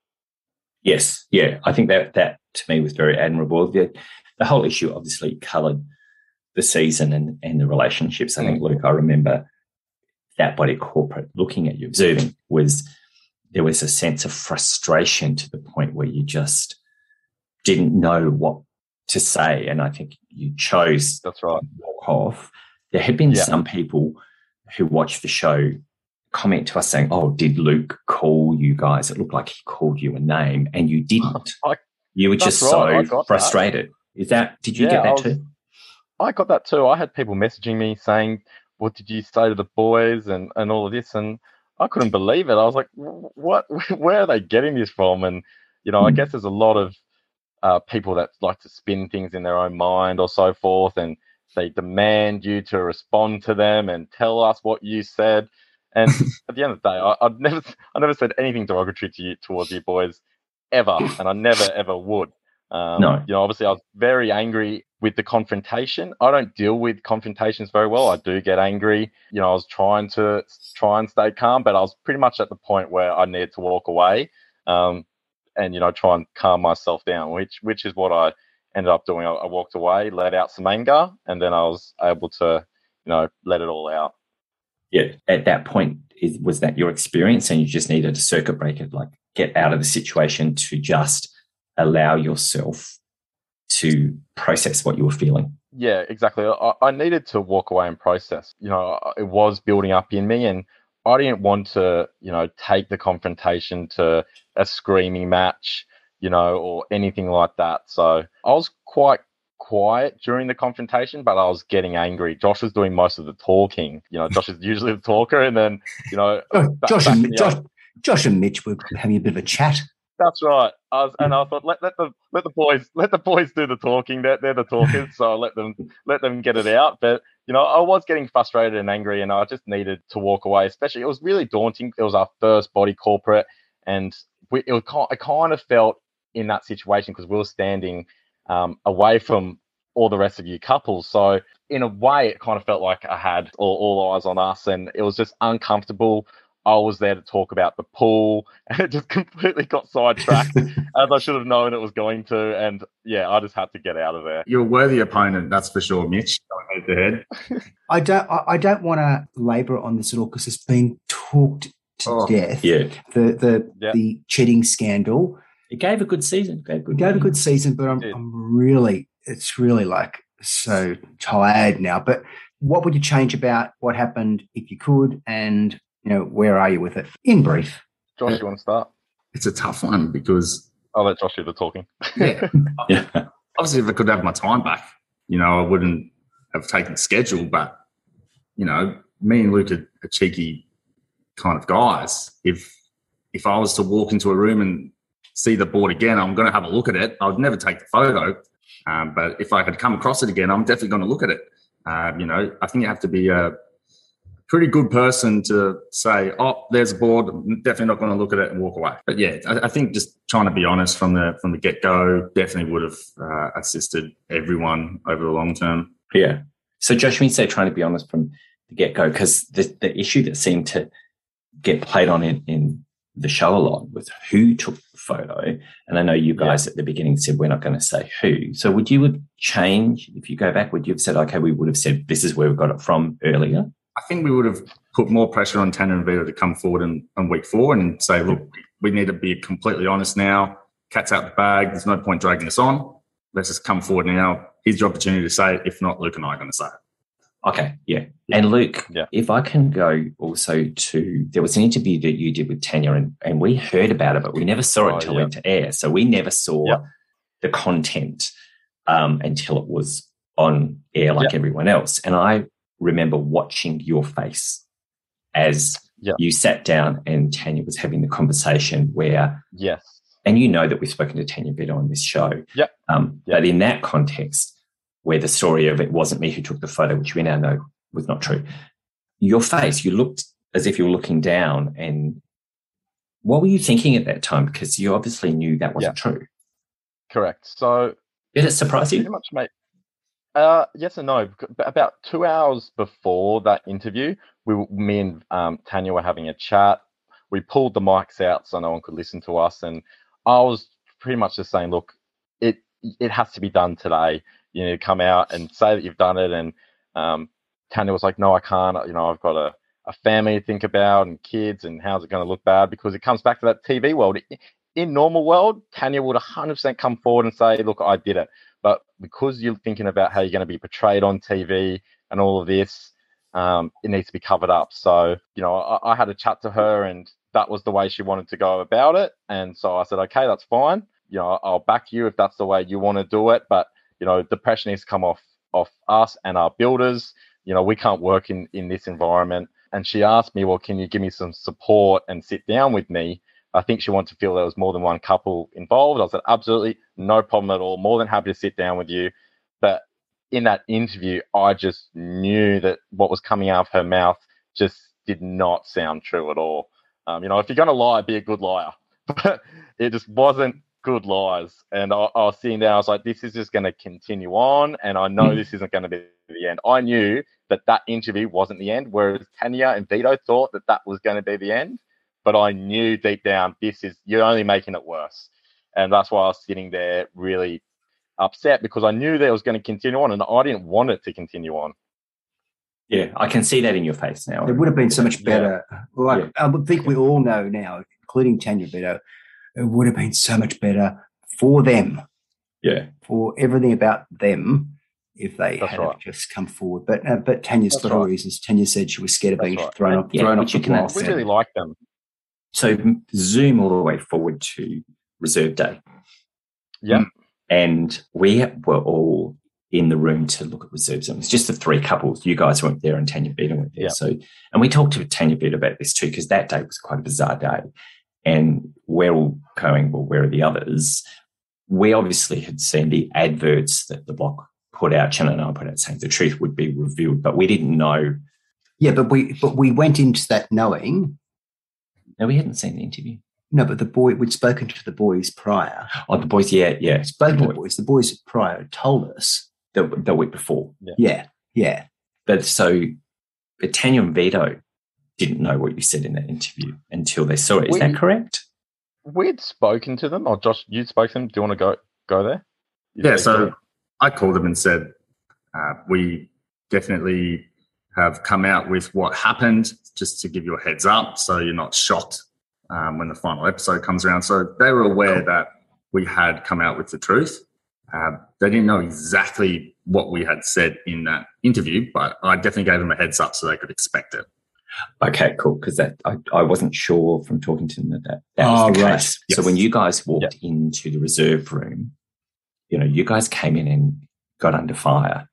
Yes, yeah, I think that that to me was very admirable. The, the whole issue obviously coloured the season and, and the relationships. I think, Luke, I remember that body corporate looking at you, observing, was there was a sense of frustration to the point where you just didn't know what to say. And I think you chose That's right. to walk off. There had been yeah. some people who watched the show comment to us saying, oh, did Luke call you guys? It looked like he called you a name and you didn't. I, you were just right, so frustrated. That. Is that, did you yeah, get that I was, too? I got that too. I had people messaging me saying, what did you say to the boys and, and all of this? And I couldn't believe it. I was like, what, where are they getting this from? And, you know, mm. I guess there's a lot of uh, people that like to spin things in their own mind or so forth. And they demand you to respond to them and tell us what you said. And at the end of the day, I, I've never, I never said anything derogatory to you towards you boys ever, and I never ever would. Um, no, you know, obviously, I was very angry with the confrontation. I don't deal with confrontations very well. I do get angry. You know, I was trying to try and stay calm, but I was pretty much at the point where I needed to walk away, um, and you know, try and calm myself down, which which is what I ended up doing. I, I walked away, let out some anger, and then I was able to, you know, let it all out. Yeah, at that point, is, was that your experience and you just needed a circuit breaker, like get out of the situation to just allow yourself to process what you were feeling? Yeah, exactly. I, I needed to walk away and process. You know, it was building up in me and I didn't want to, you know, take the confrontation to a screaming match, you know, or anything like that. So I was quite quiet during the confrontation, but I was getting angry. Josh was doing most of the talking. You know, Josh is usually the talker, and then you know, oh, back, Josh back and Josh, Josh and Mitch were having a bit of a chat. That's right. I was, and I thought, let let the let the boys let the boys do the talking. They're they're the talkers, so I'll let them let them get it out. But you know, I was getting frustrated and angry, and I just needed to walk away. Especially, it was really daunting. It was our first body corporate, and we it was I kind of felt in that situation because we were standing Um, away from all the rest of you couples. So in a way, it kind of felt like I had all, all eyes on us and it was just uncomfortable. I was there to talk about the pool, and it just completely got sidetracked as I should have known it was going to. And yeah, I just had to get out of there. You're a worthy opponent, that's for sure, Mitch. Going head to head. I don't. I, I don't want to labour on this at all because it's been talked to Oh, death. Yeah. The the Yeah. the cheating scandal. It gave a good season. It gave a good, We gave a good season, but I'm, It did. I'm really, it's really like so tired now. But what would you change about what happened if you could? And, you know, where are you with it? In brief. Josh, you want to start? It's a tough one because, I'll let Josh do the talking. yeah, Yeah. obviously if I could have my time back, you know, I wouldn't have taken schedule. But, you know, me and Luke are, are cheeky kind of guys. If if I was to walk into a room and see the board again, I'm going to have a look at it. I would never take the photo. Um, but if I could come across it again, I'm definitely going to look at it. Um, you know, I think you have to be a pretty good person to say, oh, there's a board. I'm definitely not going to look at it and walk away. But yeah, I, I think just trying to be honest from the from the get go definitely would have uh, assisted everyone over the long term. Yeah. So Josh, when you say trying to be honest from the get go, because the, the issue that seemed to get played on in, in the show a lot was who took the photo. And I know you guys yeah. at the beginning said we're not going to say who. So would you have changed, if you go back, would you have said, okay, we would have said this is where we got it from earlier? I think we would have put more pressure on Tanya and Vito to come forward in, in week four and say, look, we need to be completely honest now. Cat's out the bag. There's no point dragging us on. Let's just come forward now. Here's your opportunity to say it. If not, Luke and I are going to say it. Okay, yeah. And Luke, yeah. if I can go also to, there was an interview that you did with Tanya and, and we heard about it, but we never saw it oh, until yeah. it went to air. So we never saw yeah. the content um, until it was on air like yeah. everyone else. And I remember watching your face as yeah. you sat down and Tanya was having the conversation where, yes, and you know that we've spoken to Tanya Vito on this show. Yep. Um, yep. But in that context, where the story of it wasn't me who took the photo, which we now know was not true, your face, you looked as if you were looking down. And what were you thinking at that time? Because you obviously knew that wasn't yeah. true. Correct. So did it surprise you? Pretty much, mate. Uh, yes and no. About two hours before that interview, we, me and um, Tanya were having a chat. We pulled the mics out so no one could listen to us, and I was pretty much just saying, "Look, it it has to be done today. You need to come out and say that you've done it." And um, Tanya was like, "No, I can't. You know, I've got a, a family to think about and kids, and how's it going to look bad?" Because it comes back to that T V world. In normal world, Tanya would one hundred percent come forward and say, "Look, I did it." But because you're thinking about how you're going to be portrayed on T V and all of this, um, it needs to be covered up. So, you know, I, I had a chat to her and that was the way she wanted to go about it. And so I said, okay, that's fine. You know, I'll back you if that's the way you want to do it. But, you know, the pressure needs to come off, off us and our builders. You know, we can't work in, in this environment. And she asked me, well, can you give me some support and sit down with me? I think she wanted to feel there was more than one couple involved. I said, absolutely, no problem at all. More than happy to sit down with you. But in that interview, I just knew that what was coming out of her mouth just did not sound true at all. Um, you know, if you're going to lie, be a good liar. But it just wasn't good lies. And I, I was sitting there, I was like, this is just going to continue on. And I know this isn't going to be the end. I knew that that interview wasn't the end, whereas Tanya and Vito thought that that was going to be the end. But I knew deep down, this is, you're only making it worse. And that's why I was sitting there really upset, because I knew that it was going to continue on and I didn't want it to continue on. Yeah, I can see that in your face now. It would have been so much better. Yeah. Like, yeah. I would think we all know now, including Tanya Vito, it would have been so much better for them. Yeah. For everything about them if they That's had right. just come forward. But uh, but Tanya's That's got her right. reasons. Tanya said she was scared of That's being right. thrown up, Yeah, thrown which up you the can block. We really like them. So zoom all the way forward to reserve day. Yeah. And we were all in the room to look at reserves. It was just the three couples. You guys weren't there and Tanya Vito went there. Yeah. So, and we talked to Tanya Vito about this too, because that day was quite a bizarre day. And we're all going, well, where are the others? We obviously had seen the adverts that the block put out, Channel nine put out, saying the truth would be revealed, but we didn't know. Yeah, but we but we went into that knowing. No, we hadn't seen the interview. No, but the boy, we'd spoken to the boys prior. Oh, the boys, yeah, yeah. Spoken the to the boys. The boys prior had told us. The, the week before. Yeah, yeah. But so, but Tanya and Vito didn't know what you said in that interview until they saw it. Is We- that correct? We'd spoken to them, or Josh, you'd spoken to them. Do you want to go go there? You Yeah, speak to so them? I called them and said, uh, we definitely have come out with what happened, just to give you a heads up so you're not shocked um, when the final episode comes around. So they were aware that we had come out with the truth. Uh, they didn't know exactly what we had said in that interview, but I definitely gave them a heads up so they could expect it. Okay, cool. Because that I, I wasn't sure from talking to them that that, that Oh, was the right. case. Yes. So when you guys walked into the reserve room, you know, you guys came in and got under fire.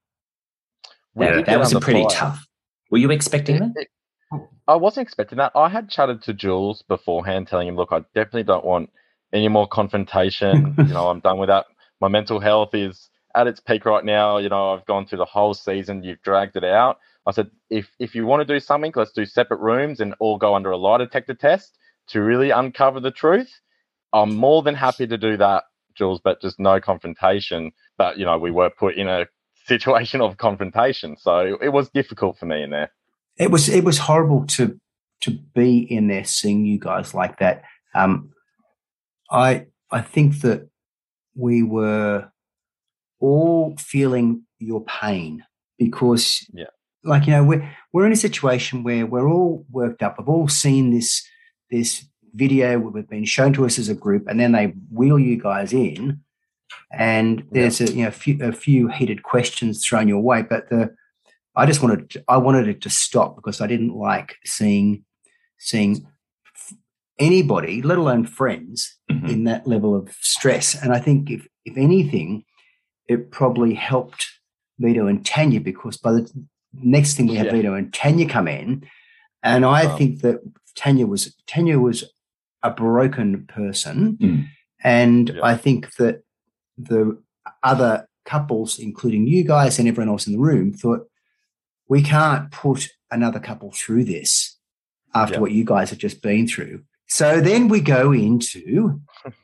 We That, did that get was a under pretty fire. tough. Were you expecting It- that? it- I wasn't expecting that. I had chatted to Jules beforehand, telling him, look, I definitely don't want any more confrontation. you know, I'm done with that. My mental health is at its peak right now. You know, I've gone through the whole season. You've dragged it out. I said, if if you want to do something, let's do separate rooms and all go under a lie detector test to really uncover the truth. I'm more than happy to do that, Jules, but just no confrontation. But, you know, we were put in a situation of confrontation. So it was difficult for me in there. It was it was horrible to to be in there seeing you guys like that. Um, I I think that we were all feeling your pain because, Yeah. like you know, we're we're in a situation where we're all worked up. We've all seen this this video we've been shown to us as a group, and then they wheel you guys in, and there's a you know a few, a few heated questions thrown your way, but the I just wanted to, I wanted it to stop because I didn't like seeing seeing anybody, let alone friends, Mhm. in that level of stress. And I think if if anything, it probably helped Vito and Tanya because by the next thing we had Yeah. Vito and Tanya come in, and I Um, think that Tanya was Tanya was a broken person, Mm. and Yeah. I think that the other couples, including you guys and everyone else in the room, thought we can't put another couple through this after Yeah. what you guys have just been through. So then we go into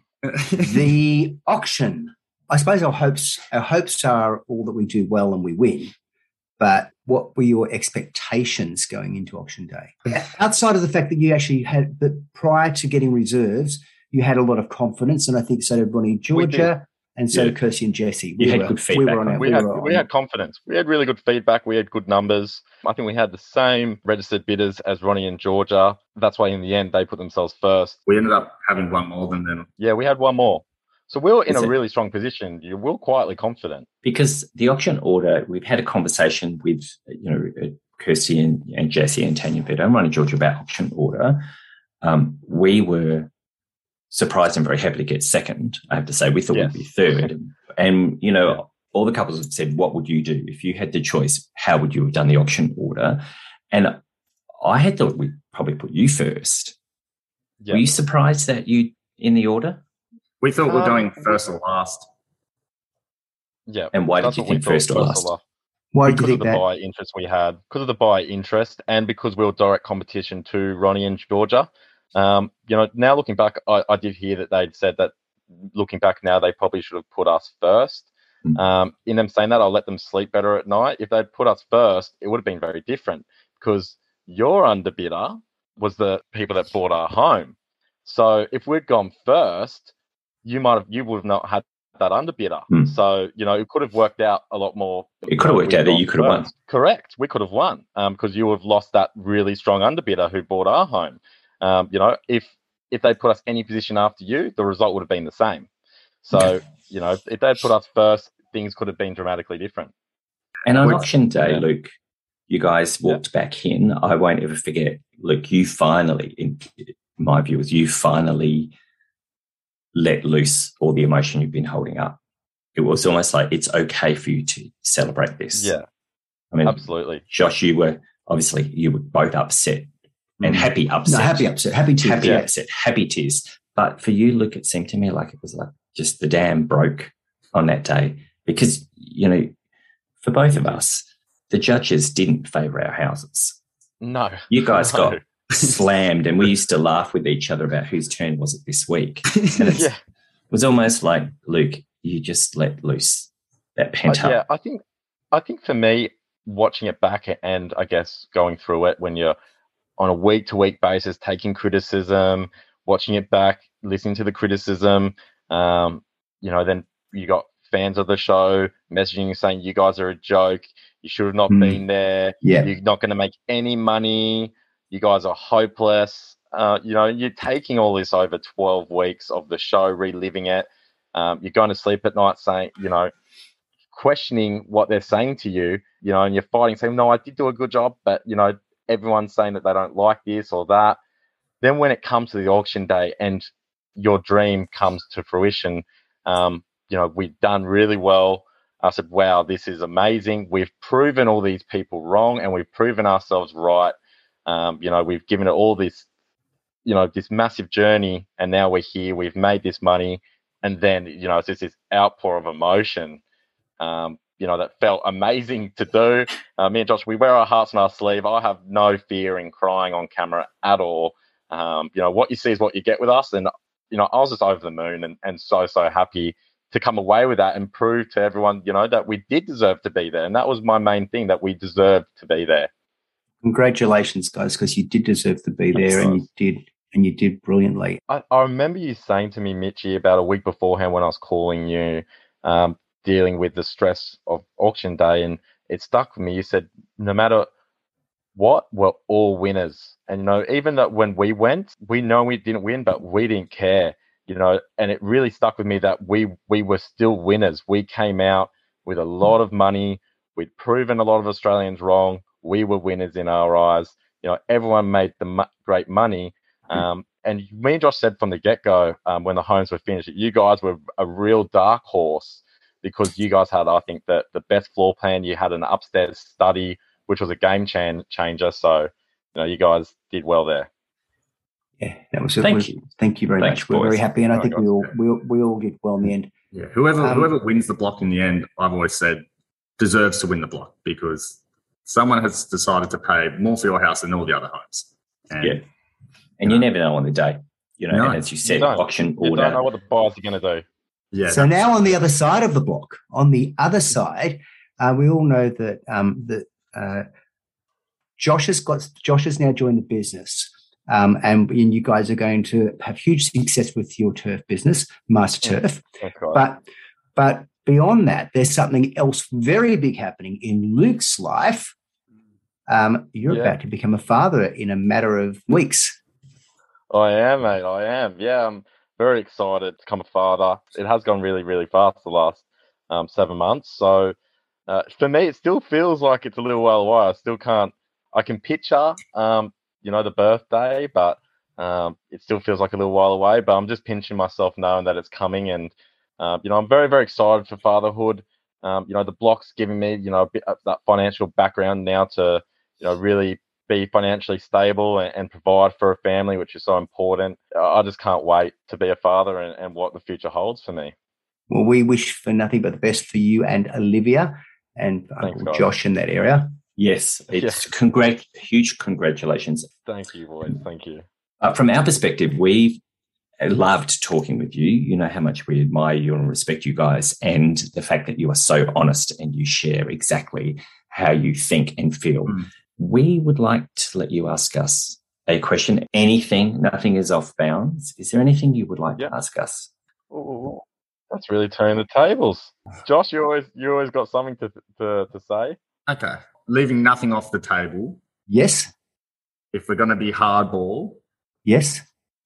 the auction. I suppose our hopes our hopes are all that we do well and we win. But what were your expectations going into auction day? Outside of the fact that you actually had, that prior to getting reserves, you had a lot of confidence, and I think so did Ronnie and Georgia, and so Yeah. did Kirsty and Jesse. You had good feedback We were on on our, it. We we had were we on- had confidence. We had really good feedback. We had good numbers. I think we had the same registered bidders as Ronnie and Georgia. That's why in the end they put themselves first. We ended up having one more than them. Yeah, we had one more. So we were in Is a it- really strong position. You were quietly confident. Because the auction order, we've had a conversation with, you know, uh, Kirsty and, and Jesse and Tanya Vito and Ronnie George about auction order. Um, we were surprised and very happy to get second. I have to say, we thought Yes. we'd be third. And, you know, all the couples have said, what would you do? If you had the choice, how would you have done the auction order? And I had thought we'd probably put you first. Yeah. Were you surprised that you in the order? We thought we we're Um, going first or last. Yeah. And why did That's you what we think thought, first or last? Why did Because you of think the that? buy interest we had, because of the buy interest, and because we were direct competition to Ronnie and Georgia. Um, you know, now looking back, I, I did hear that they'd said that looking back now, they probably should have put us first. Mm. Um, in them saying that, I'll let them sleep better at night. If they'd put us first, it would have been very different because your underbidder was the people that bought our home. So if we'd gone first, you might have, you would have not had that underbidder. Mm. So, you know, it could have worked out a lot more. It could have worked We'd out that gone you could have won. first. Correct. We could have won because you would have lost that really strong underbidder who bought our home. Um, you know, if if they put us any position after you, the result would have been the same. So, you know, if they'd put us first, things could have been dramatically different. And on Which- auction day, yeah. Luke, you guys walked back in. I won't ever forget, Luke, you finally, in my view, was you finally let loose all the emotion you've been holding up. It was almost like it's okay for you to celebrate this. Yeah, I mean, absolutely. Josh, you were obviously you were both upset and happy upset. No, happy upset, happy tears. happy Yeah. upset, happy tears. But for you, Luke, it seemed to me like it was like just the dam broke on that day because, you know, for both of us, the judges didn't favour our houses. No. You guys No. got slammed, and we used to laugh with each other about whose turn was it this week. And it's, Yeah. it was almost like, Luke, you just let loose that Uh, pent up. yeah, I think I think for me, watching it back and I guess going through it when you're on a week-to-week basis, taking criticism, watching it back, listening to the criticism. Um, you know, then you got fans of the show messaging you saying you guys are a joke. You should have not mm. been there. Yeah. You're not going to make any money. You guys are hopeless. Uh, you know, you're taking all this over twelve weeks of the show, reliving it. Um, you're going to sleep at night saying, you know, questioning what they're saying to you, you know, and you're fighting, saying, no, I did do a good job, but, you know, everyone's saying that they don't like this or that. Then when it comes to the auction day and your dream comes to fruition, um, you know, we've done really well. I said, wow, this is amazing. We've proven all these people wrong and we've proven ourselves right. Um, you know, we've given it all this, you know, this massive journey, and now we're here. We've made this money. And then, you know, it's just this outpour of emotion, um, you know, that felt amazing to do. Uh, me and Josh, we wear our hearts on our sleeve. I have no fear in crying on camera at all. Um, you know, what you see is what you get with us. And, you know, I was just over the moon and, and so, so happy to come away with that and prove to everyone, you know, that we did deserve to be there. And that was my main thing, that we deserved to be there. Congratulations, guys, because you did deserve to be there. That's and nice. you did. And you did brilliantly. I, I remember you saying to me, Mitchie, about a week beforehand when I was calling you, um, dealing with the stress of auction day, and it stuck with me. You said, no matter what, we're all winners. And, you know, even that when we went, we know we didn't win, but we didn't care, you know, and it really stuck with me that we, we were still winners. We came out with a lot of money. We'd proven a lot of Australians wrong. We were winners in our eyes. You know, everyone made the mo- great money. Um, and me and Josh said from the get-go, um, when the homes were finished, that you guys were a real dark horse because you guys had, I think, the, the best floor plan. You had an upstairs study, which was a game chan- changer. So, you know, you guys did well there. Yeah, that was it. Thank was, you. Thank you very Thanks, much. We're boys. very happy, and I Oh, think God. we all we all, we all did well in the end. Yeah, whoever Um, whoever wins the block in the end, I've always said, deserves to win the block because someone has decided to pay more for your house than all the other homes. And Yeah. And you never know on the day, you know, No, and as you said, You don't. auction You order. don't know what the buyers are going to do. Yeah. So now on the other side of the block, on the other side, uh, we all know that um, that uh, Josh has got Josh has now joined the business, um, and, and you guys are going to have huge success with your turf business, Master Turf. Okay. But but beyond that, there's something else very big happening in Luke's life. Um, you're Yeah. about to become a father in a matter of weeks. I am, mate. I am. Yeah, I'm very excited to become a father. It has gone really, really fast the last um, seven months. So uh, for me, it still feels like it's a little while away. I still can't. I can picture, um, you know, the birthday, but um, it still feels like a little while away. But I'm just pinching myself knowing that it's coming, and uh, you know, I'm very, very excited for fatherhood. Um, you know, the block's giving me, you know, a bit of that financial background now to, you know, really be financially stable and, and provide for a family, which is so important. I just can't wait to be a father and, and what the future holds for me. Well, we wish for nothing but the best for you and Olivia and Thanks, Uncle guys. Josh in that area. Yes, it's congrat- huge congratulations. Thank you, boys. Thank you. Uh, from our perspective, we loved talking with you. You know how much we admire you and respect you guys, and the fact that you are so honest and you share exactly how you think and feel. Mm. We would like to let you ask us a question. Anything, nothing is off bounds. Is there anything you would like Yep. to ask us? Ooh, that's really turning the tables. Josh, you always you always got something to to, to say. Okay. Leaving nothing off the table. Yes. If we're going to be hardball, Yes.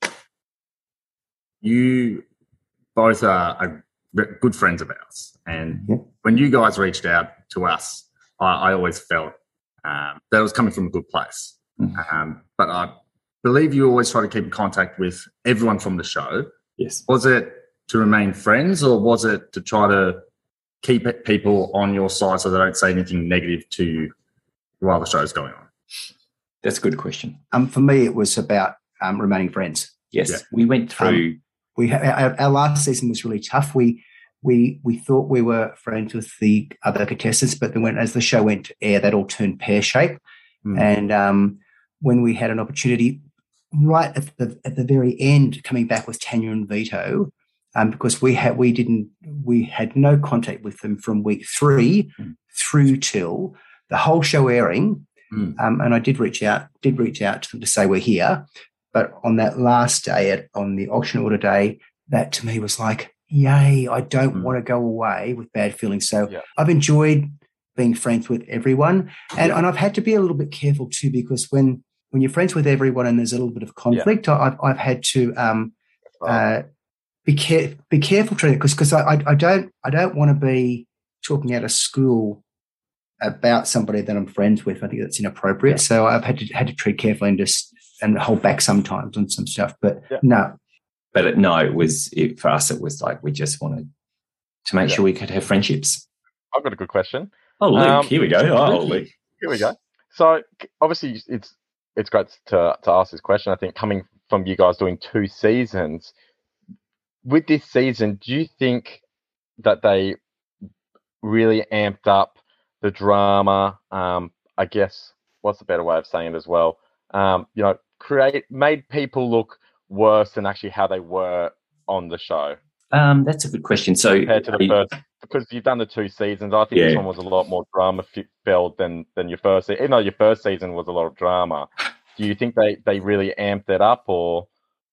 you both are, are good friends of ours. And Yeah. when you guys reached out to us, I, I always felt um, that it was coming from a good place. Mm. Um, but I believe you always try to keep in contact with everyone from the show. Yes. Was it to remain friends, or was it to try to keep people on your side so they don't say anything negative to you while the show's going on? That's a good question. Um, for me, it was about um, remaining friends. Yes, Yeah. we went through. Um, we ha- our, our last season was really tough. We we we thought we were friends with the other contestants, but then when as the show went to air, that all turned pear shaped. Mm. And um, when we had an opportunity, right at the at the very end, coming back with Tanya and Vito, um, because we had we didn't we had no contact with them from week three Mm. through till the whole show airing. mm. um, and I did reach out, did reach out to them to say we're here. But on that last day, at, on the auction order day, that to me was like, yay! I don't mm. want to go away with bad feelings. So yeah. I've enjoyed being friends with everyone, and, yeah. and I've had to be a little bit careful too, because when when you're friends with everyone and there's a little bit of conflict, yeah. I've I've had to um, uh, be care be careful to because because I, I I don't I don't want to be talking out of school about somebody that I'm friends with. I think that's inappropriate. Yeah. So I've had to had to tread carefully and just and hold back sometimes on some stuff. But yeah. no, but it, no, it was it, for us. It was like we just wanted to make yeah. sure we could have friendships. I've got a good question. Oh, Luke, um, here we go. Oh, Luke. Here we go. So obviously, it's it's great to to ask this question. I think coming from you guys doing two seasons, with this season, do you think that they really amped up the drama? Um, I guess what's the better way of saying it as well? Um, you know, create made people look worse than actually how they were on the show. Um, that's a good question. So compared to the first, because you've done the two seasons, I think yeah. this one was a lot more drama filled than than your first season. Even though your first season was a lot of drama, do you think they they really amped it up, or?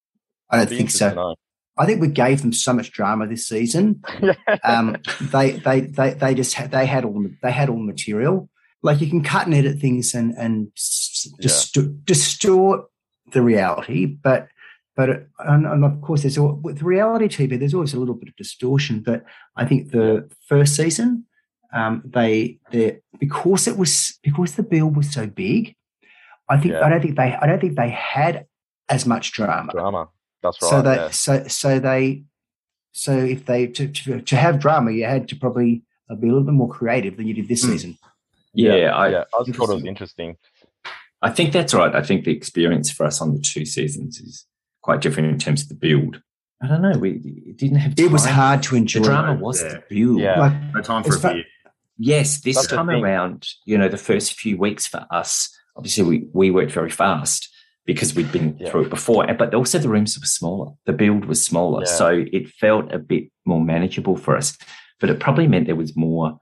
I don't think so. I think we gave them so much drama this season. yeah. Um, they they they they just had, they had all they had all the material. Like you can cut and edit things and and just yeah. distort the reality, but. But and, and of course, there's with reality T V, there's always a little bit of distortion. But I think the first season, um, they they because it was because the bill was so big, I think yeah. I don't think they I don't think they had as much drama. Drama, that's right. So they yeah. so so they so if they to, to to have drama, you had to probably be a little bit more creative than you did this mm. season. Yeah, yeah, I, yeah. I thought it was interesting. I think that's right. I think the experience for us on the two seasons is quite different in terms of the build. I don't know. We it didn't have time. It was hard to enjoy. The drama was yeah. the build. Yeah. Like, no time for a fa- beer. Yes, this That's time around, you know, the first few weeks for us, obviously we, we worked very fast because we'd been yeah. through it before, but also the rooms were smaller. The build was smaller. Yeah. So it felt a bit more manageable for us. But it probably meant there was more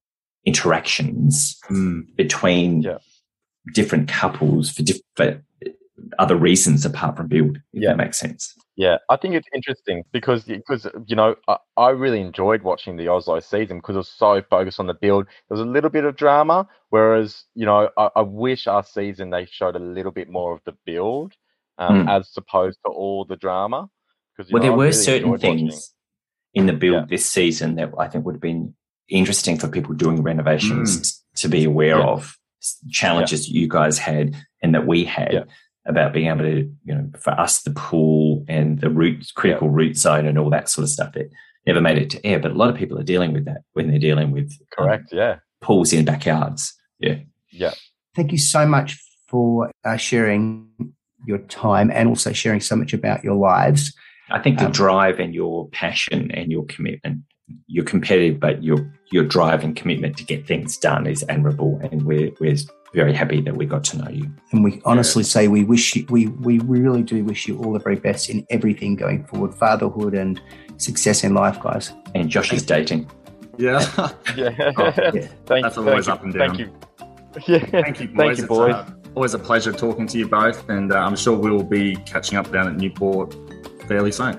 interactions mm. between yeah. different couples for different other reasons apart from build, if yeah. that makes sense. Yeah, I think it's interesting because, because you know, I, I really enjoyed watching the Oslo season because it was so focused on the build. There was a little bit of drama, whereas, you know, I, I wish our season they showed a little bit more of the build um, mm. as opposed to all the drama. Because Well, know, there I were really certain things watching. in the build yeah. this season that I think would have been interesting for people doing renovations mm. to be aware yeah. of, challenges yeah. you guys had and that we had. Yeah. About being able to, you know, for us, the pool and the root, critical yeah. root zone and all that sort of stuff that never made it to air. But a lot of people are dealing with that when they're dealing with correct, um, yeah, pools in backyards. Yeah, yeah. Thank you so much for uh, sharing your time and also sharing so much about your lives. I think the um, drive and your passion and your commitment, you're competitive, but your your drive and commitment to get things done is admirable, and we're we're very happy that we got to know you. And we honestly yeah. say we wish you, we, we really do wish you all the very best in everything going forward, fatherhood and success in life, guys. And Josh is dating. Yeah. yeah. Oh, yeah. Thank, That's always thank up and you. down. Thank you. Yeah. Thank you, boys. Thank you, boys. It's, uh, always a pleasure talking to you both, and uh, I'm sure we'll be catching up down at Newport fairly soon.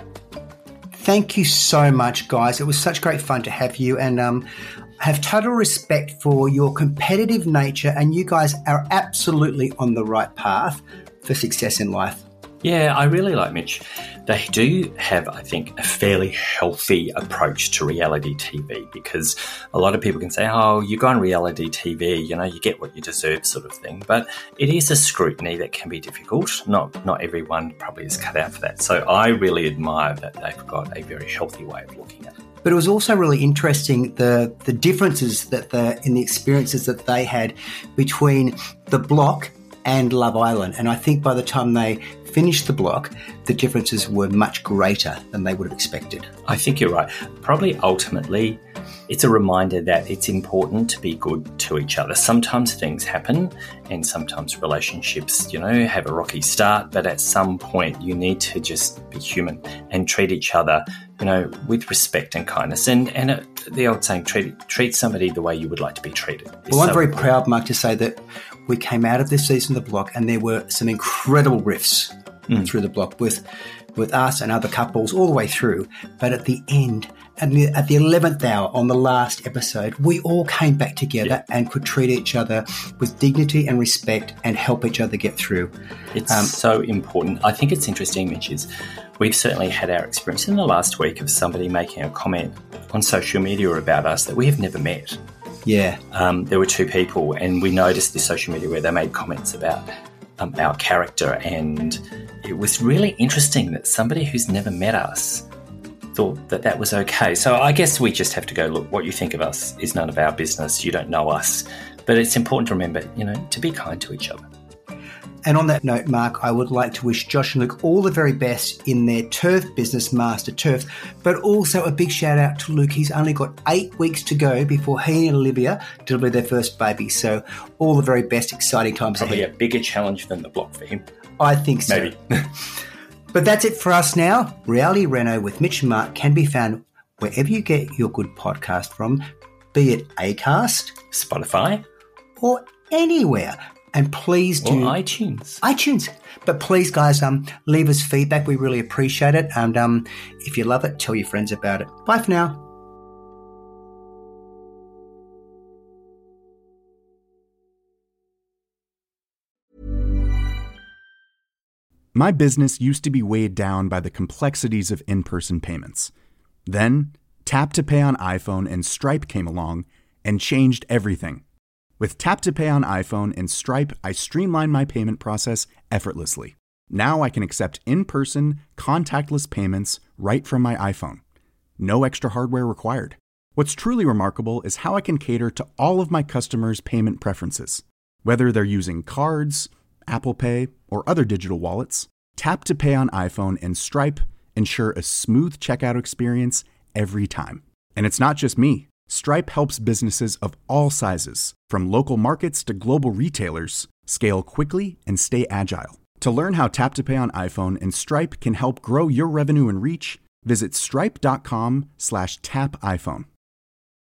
Thank you so much, guys. It was such great fun to have you, and um, have total respect for your competitive nature, and you guys are absolutely on the right path for success in life. Yeah, I really like Mitch. They do have, I think, a fairly healthy approach to reality T V, because a lot of people can say, oh, you go on reality T V, you know, you get what you deserve sort of thing. But it is a scrutiny that can be difficult. Not not everyone probably is cut out for that. So I really admire that they've got a very healthy way of looking at it. But it was also really interesting the the differences that the in the experiences that they had between the block and Love Island. And I think by the time they finished the block, the differences were much greater than they would have expected. I think you're right. Probably ultimately, it's a reminder that it's important to be good to each other. Sometimes things happen and sometimes relationships, you know, have a rocky start, but at some point you need to just be human and treat each other, you know, with respect and kindness. And and it, the old saying, treat treat somebody the way you would like to be treated. Well, I'm so very proud, Mark, to say that we came out of this season of the block and there were some incredible riffs mm. through the block with with us and other couples all the way through. But at the end, at the, at the eleventh hour on the last episode, we all came back together yeah. and could treat each other with dignity and respect and help each other get through. It's um, so important. I think it's interesting, Mitch, is we've certainly had our experience in the last week of somebody making a comment on social media about us that we have never met. Yeah. Um, there were two people and we noticed this social media where they made comments about um, our character, and it was really interesting that somebody who's never met us thought that that was okay. So I guess we just have to go, look, what you think of us is none of our business. You don't know us. But it's important to remember, you know, to be kind to each other. And on that note, Mark, I would like to wish Josh and Luke all the very best in their turf business, Master Turf, but also a big shout out to Luke. He's only got eight weeks to go before he and Olivia deliver their first baby. So all the very best, exciting times Probably ahead. a bigger challenge than the block for him. I think so. Maybe. But that's it for us now. Reality Reno with Mitch and Mark can be found wherever you get your good podcast from, be it Acast, Spotify, or anywhere. And please do or iTunes. iTunes. But please, guys, um, leave us feedback. We really appreciate it. And um, if you love it, tell your friends about it. Bye for now. My business used to be weighed down by the complexities of in-person payments. Then, Tap to Pay on iPhone and Stripe came along and changed everything. With Tap to Pay on iPhone and Stripe, I streamlined my payment process effortlessly. Now I can accept in-person, contactless payments right from my iPhone. No extra hardware required. What's truly remarkable is how I can cater to all of my customers' payment preferences. Whether they're using cards, Apple Pay, or other digital wallets, Tap to Pay on iPhone and Stripe ensure a smooth checkout experience every time. And it's not just me. Stripe helps businesses of all sizes, from local markets to global retailers, scale quickly and stay agile. To learn how Tap to Pay on iPhone and Stripe can help grow your revenue and reach, visit stripe.com slash tap iPhone.